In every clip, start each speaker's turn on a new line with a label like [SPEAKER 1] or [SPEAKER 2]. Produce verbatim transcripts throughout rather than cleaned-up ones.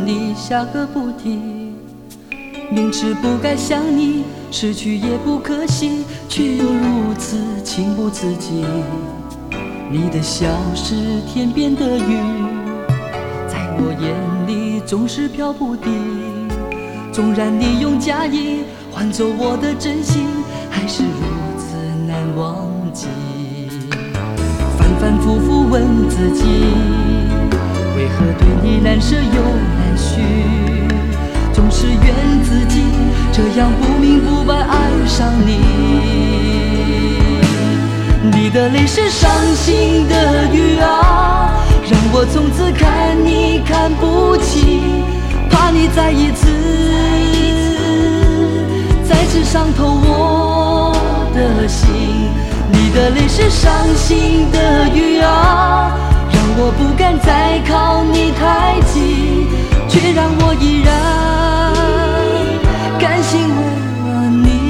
[SPEAKER 1] 里下个不停。明知不该想你，失去也不可惜，却又如此情不自禁。你的笑是天边的云，在我眼里总是飘不定。纵然你用假意换走我的真心，还是如此难忘记。反反复复问自己，为何对你难舍又难续？总是怨自己这样不明不白爱上你。你的泪是伤心的雨啊，让我从此看你看不起，怕你再一次再次伤透我的心。你的泪是伤心的雨啊，让我不敢再靠你太近，却让我依然甘心为了你。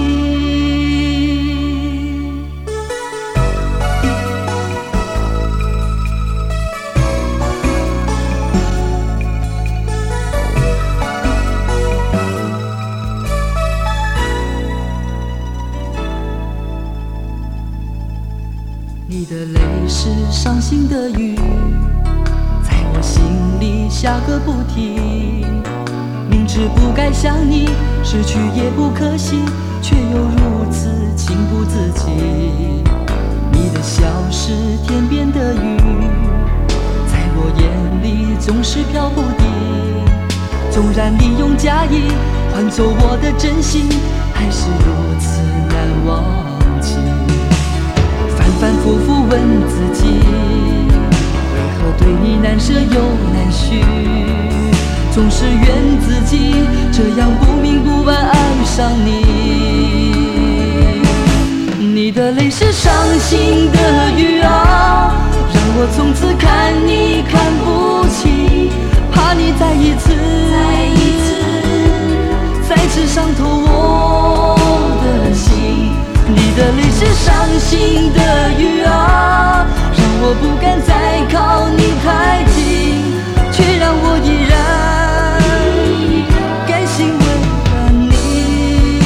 [SPEAKER 1] 你的泪是伤心的雨，在我心里下个不停。明知不该想你，失去也不可惜，却又如此情不自禁。你的笑是天边的云，在我眼里总是飘不定。纵然你用假意换走我的真心，还是如此难忘记。反反复复问自己，为何对你难舍又难续？总是怨自己这样不明不白爱上你。你的泪是伤心的雨啊，让我从此看你看不起，怕你再一次再一次再次伤透我的心。你的泪是伤心的雨啊，让我不敢再靠你太近，却让我依然甘心为了你。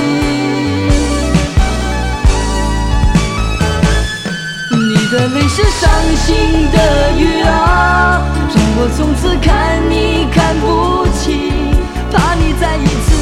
[SPEAKER 1] 你的泪是伤心的雨啊，让我从此看你看不起，怕你再一次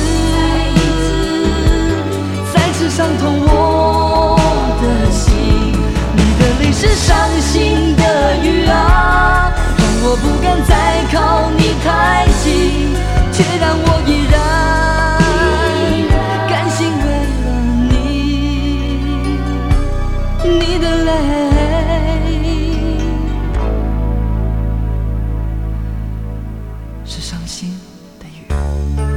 [SPEAKER 1] 再次伤透我的心。你的泪是伤心的雨啊，让我不敢再靠你太近，却让我依然甘心为了你。你的泪是伤心的雨。